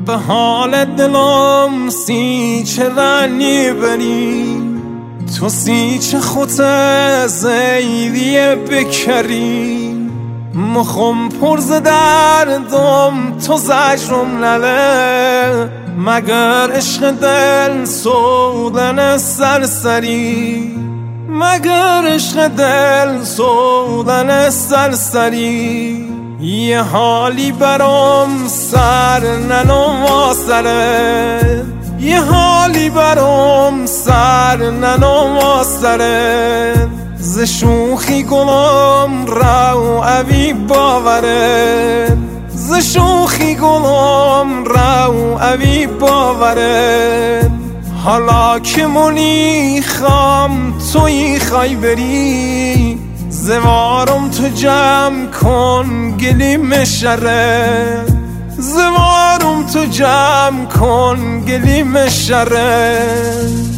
به حال دلم سی چه رنی بری تو سی چه خط زیدی بکری مخم پرز دردم تو زجرم نله مگر عشق دل سودن سرسری مگر عشق دل سودن سرسری یه حالی برام سر ننما سره یه حالی برام سر ننما سره ز شوخی گلم رو اوی باوره ز شوخی گلم رو اوی باوره حالا که منی خام توی خای بری زوارم تو جمع کن گلیم شره زوارم تو جمع کن گلیم شره